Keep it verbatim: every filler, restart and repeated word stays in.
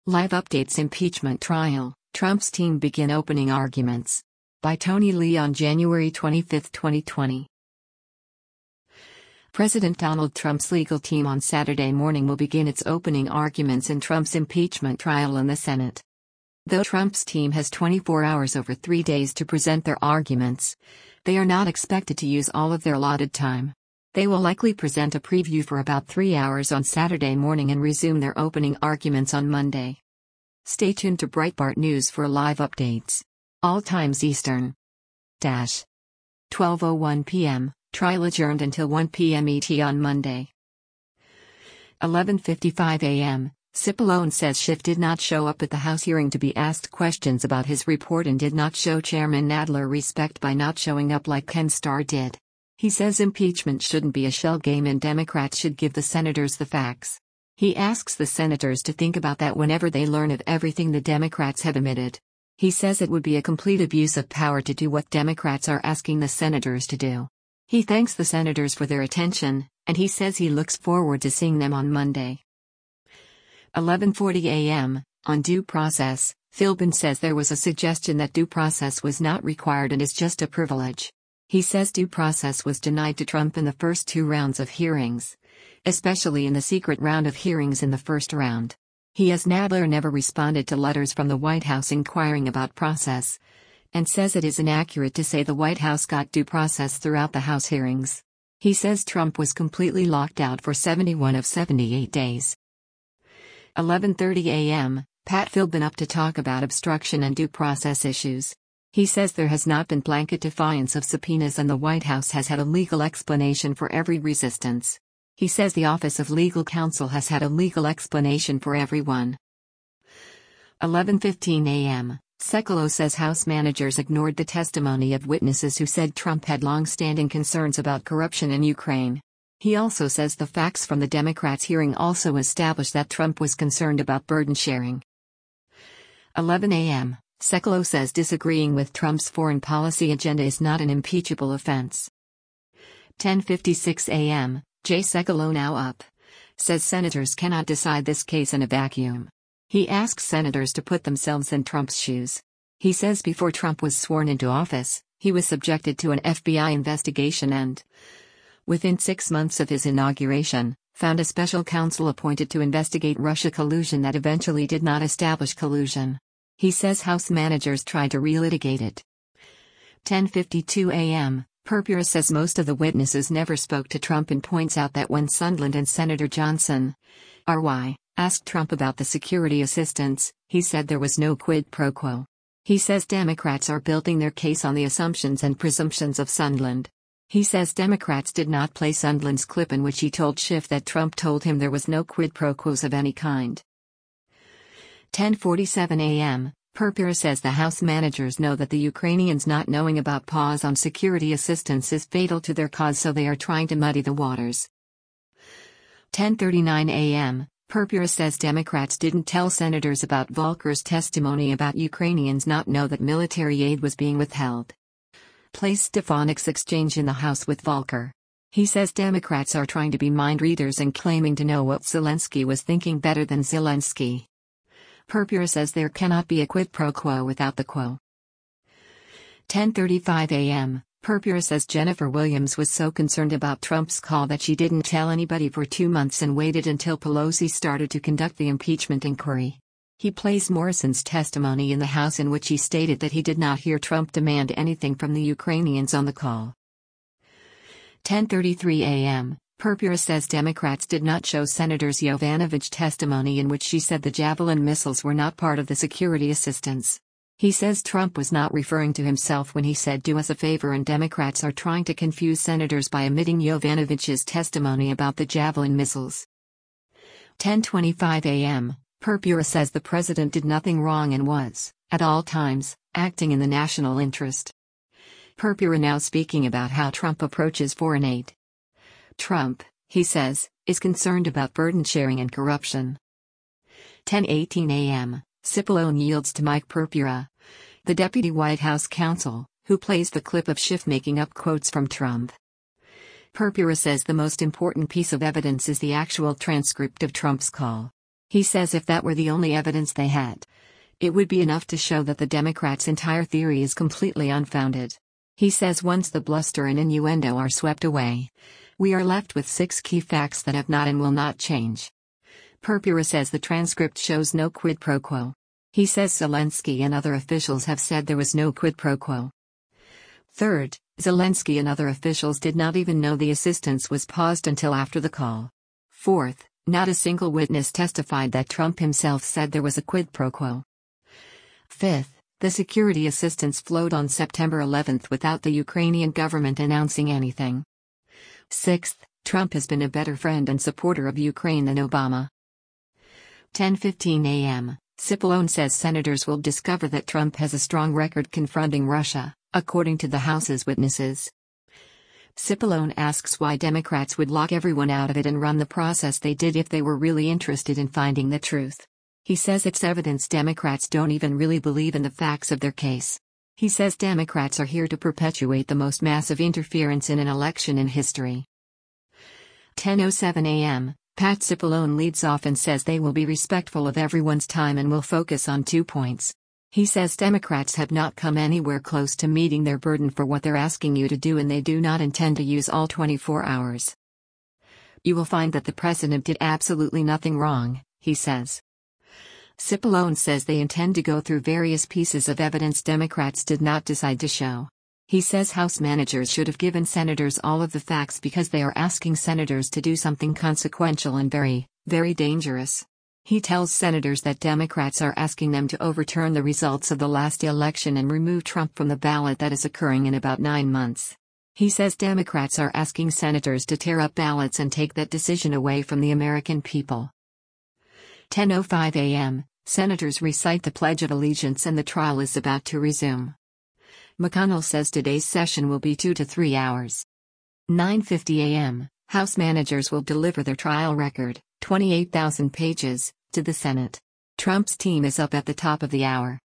Live updates impeachment trial, Trump's team begin opening arguments. By Tony Lee on January twenty-fifth, twenty twenty. President Donald Trump's legal team on Saturday morning will begin its opening arguments in Trump's impeachment trial in the Senate. Though Trump's team has twenty-four hours over three days to present their arguments, they are not expected to use all of their allotted time. They will likely present a preview for about three hours on Saturday morning and resume their opening arguments on Monday. Stay tuned to Breitbart News for live updates. All times Eastern. Dash. twelve oh one p m, trial adjourned until one p m E T on Monday. eleven fifty-five a m, Cipollone says Schiff did not show up at the House hearing to be asked questions about his report and did not show Chairman Nadler respect by not showing up like Ken Starr did. He says impeachment shouldn't be a shell game and Democrats should give the senators the facts. He asks the senators to think about that whenever they learn of everything the Democrats have admitted. He says it would be a complete abuse of power to do what Democrats are asking the senators to do. He thanks the senators for their attention, and he says he looks forward to seeing them on Monday. eleven forty a m, on due process, Philbin says there was a suggestion that due process was not required and is just a privilege. He says due process was denied to Trump in the first two rounds of hearings, especially in the secret round of hearings in the first round. He has Nadler never responded to letters from the White House inquiring about process, and says it is inaccurate to say the White House got due process throughout the House hearings. He says Trump was completely locked out for seventy-one of seventy-eight days. eleven thirty a m, Pat Philbin up to talk about obstruction and due process issues. He says there has not been blanket defiance of subpoenas and the White House has had a legal explanation for every resistance. He says the Office of Legal Counsel has had a legal explanation for everyone. eleven fifteen a m, Sekulow says House managers ignored the testimony of witnesses who said Trump had long-standing concerns about corruption in Ukraine. He also says the facts from the Democrats' hearing also established that Trump was concerned about burden sharing. eleven a m, Sekulow says disagreeing with Trump's foreign policy agenda is not an impeachable offense. ten fifty-six a m, Jay Sekulow, now up, says senators cannot decide this case in a vacuum. He asks senators to put themselves in Trump's shoes. He says before Trump was sworn into office, he was subjected to an F B I investigation and, within six months of his inauguration, found a special counsel appointed to investigate Russia collusion that eventually did not establish collusion. He says House managers tried to relitigate it. ten fifty-two a m, Purpura says most of the witnesses never spoke to Trump and points out that when Sondland and Senator Johnson, R Y, asked Trump about the security assistance, he said there was no quid pro quo. He says Democrats are building their case on the assumptions and presumptions of Sondland. He says Democrats did not play Sondland's clip in which he told Schiff that Trump told him there was no quid pro quos of any kind. ten forty-seven a m, Purpura says the House managers know that the Ukrainians not knowing about pause on security assistance is fatal to their cause, so they are trying to muddy the waters. ten thirty-nine a m, Purpura says Democrats didn't tell senators about Volker's testimony about Ukrainians not know that military aid was being withheld. Plays Stefanik's exchange in the House with Volker. He says Democrats are trying to be mind readers and claiming to know what Zelensky was thinking better than Zelensky. Purpura says there cannot be a quid pro quo without the quo. ten thirty-five a m, Purpura says Jennifer Williams was so concerned about Trump's call that she didn't tell anybody for two months and waited until Pelosi started to conduct the impeachment inquiry. He plays Morrison's testimony in the House in which he stated that he did not hear Trump demand anything from the Ukrainians on the call. ten thirty-three a m, Purpura says Democrats did not show Senators Yovanovitch testimony in which she said the Javelin missiles were not part of the security assistance. He says Trump was not referring to himself when he said do us a favor, and Democrats are trying to confuse senators by omitting Yovanovitch's testimony about the Javelin missiles. ten twenty-five a m, Purpura says the president did nothing wrong and was, at all times, acting in the national interest. Purpura now speaking about how Trump approaches foreign aid. Trump, he says, is concerned about burden sharing and corruption. ten eighteen a m, Cipollone yields to Mike Purpura, the deputy White House counsel, who plays the clip of Schiff making up quotes from Trump. Purpura says the most important piece of evidence is the actual transcript of Trump's call. He says if that were the only evidence they had, it would be enough to show that the Democrats' entire theory is completely unfounded. He says once the bluster and innuendo are swept away, we are left with six key facts that have not and will not change. Purpura says the transcript shows no quid pro quo. He says Zelensky and other officials have said there was no quid pro quo. Third, Zelensky and other officials did not even know the assistance was paused until after the call. Fourth, not a single witness testified that Trump himself said there was a quid pro quo. Fifth, the security assistance flowed on September eleventh without the Ukrainian government announcing anything. Sixth, Trump has been a better friend and supporter of Ukraine than Obama. ten fifteen a m, Cipollone says senators will discover that Trump has a strong record confronting Russia, according to the House's witnesses. Cipollone asks why Democrats would lock everyone out of it and run the process they did if they were really interested in finding the truth. He says it's evidence Democrats don't even really believe in the facts of their case. He says Democrats are here to perpetuate the most massive interference in an election in history. ten oh seven a m, Pat Cipollone leads off and says they will be respectful of everyone's time and will focus on two points. He says Democrats have not come anywhere close to meeting their burden for what they're asking you to do and they do not intend to use all twenty-four hours. You will find that the president did absolutely nothing wrong, he says. Cipollone says they intend to go through various pieces of evidence Democrats did not decide to show. He says House managers should have given senators all of the facts because they are asking senators to do something consequential and very, very dangerous. He tells senators that Democrats are asking them to overturn the results of the last election and remove Trump from the ballot that is occurring in about nine months. He says Democrats are asking senators to tear up ballots and take that decision away from the American people. ten oh five a m, senators recite the Pledge of Allegiance and the trial is about to resume. McConnell says today's session will be two to three hours. nine fifty a m, House managers will deliver their trial record, twenty-eight thousand pages, to the Senate. Trump's team is up at the top of the hour.